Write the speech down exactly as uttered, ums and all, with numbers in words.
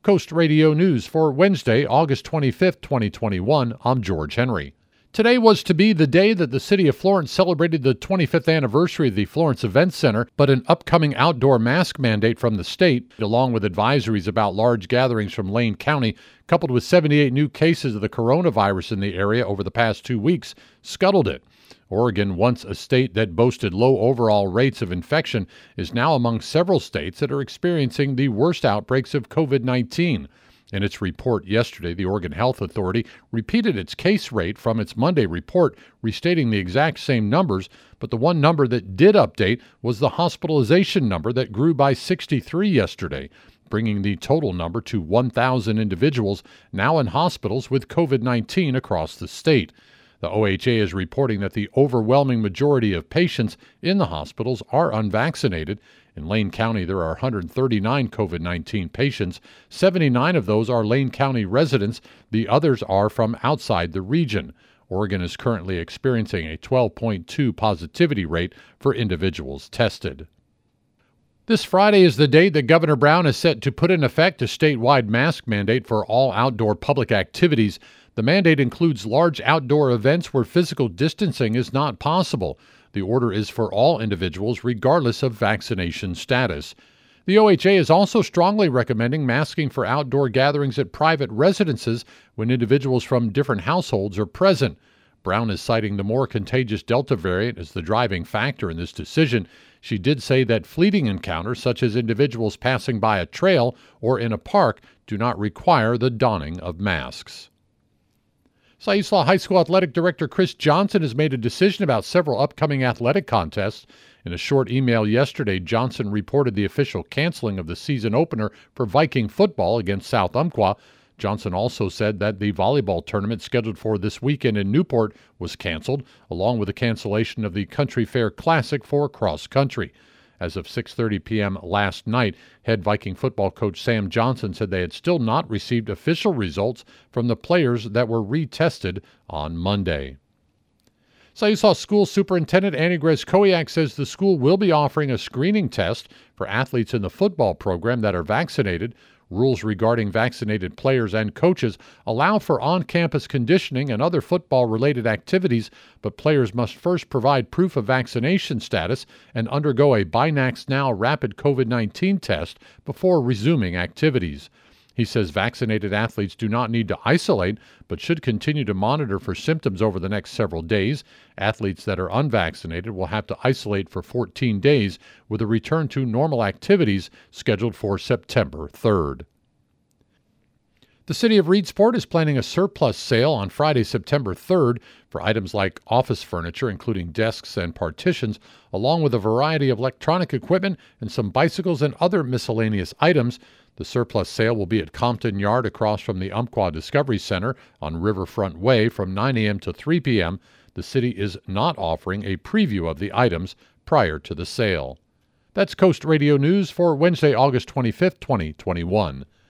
Coast Radio News for Wednesday, August twenty-fifth, twenty twenty-one. I'm George Henry. Today was to be the day that the city of Florence celebrated the twenty-fifth anniversary of the Florence Event Center, but an upcoming outdoor mask mandate from the state, along with advisories about large gatherings from Lane County, coupled with seventy-eight new cases of the coronavirus in the area over the past two weeks, scuttled it. Oregon, once a state that boasted low overall rates of infection, is now among several states that are experiencing the worst outbreaks of covid nineteen. In its report yesterday, the Oregon Health Authority repeated its case rate from its Monday report, restating the exact same numbers, but the one number that did update was the hospitalization number that grew by sixty-three yesterday, bringing the total number to one thousand individuals now in hospitals with covid nineteen across the state. The O H A is reporting that the overwhelming majority of patients in the hospitals are unvaccinated. In Lane County, there are one hundred thirty-nine covid nineteen patients. seventy-nine of those are Lane County residents. The others are from outside the region. Oregon is currently experiencing a twelve point two positivity rate for individuals tested. This Friday is the date that Governor Brown is set to put in effect a statewide mask mandate for all outdoor public activities. The mandate includes large outdoor events where physical distancing is not possible. The order is for all individuals, regardless of vaccination status. The O H A is also strongly recommending masking for outdoor gatherings at private residences when individuals from different households are present. Brown is citing the more contagious Delta variant as the driving factor in this decision. She did say that fleeting encounters, such as individuals passing by a trail or in a park, do not require the donning of masks. Siuslaw High School Athletic Director Chris Johnson has made a decision about several upcoming athletic contests. In a short email yesterday, Johnson reported the official canceling of the season opener for Viking football against South Umpqua. Johnson also said that the volleyball tournament scheduled for this weekend in Newport was canceled, along with the cancellation of the Country Fair Classic for cross country. As of six thirty p.m. last night, head Viking football coach Sam Johnson said they had still not received official results from the players that were retested on Monday. Siuslaw School Superintendent Annie Grezkowiak says the school will be offering a screening test for athletes in the football program that are vaccinated. Rules regarding vaccinated players and coaches allow for on-campus conditioning and other football-related activities, but players must first provide proof of vaccination status and undergo a BinaxNOW rapid covid nineteen test before resuming activities. He says vaccinated athletes do not need to isolate, but should continue to monitor for symptoms over the next several days. Athletes that are unvaccinated will have to isolate for fourteen days, with a return to normal activities scheduled for September third. The City of Reedsport is planning a surplus sale on Friday, September third, for items like office furniture, including desks and partitions, along with a variety of electronic equipment and some bicycles and other miscellaneous items. The surplus sale will be at Compton Yard across from the Umpqua Discovery Center on Riverfront Way from nine a.m. to three p.m. The city is not offering a preview of the items prior to the sale. That's Coast Radio News for Wednesday, August twenty-fifth, twenty twenty-one.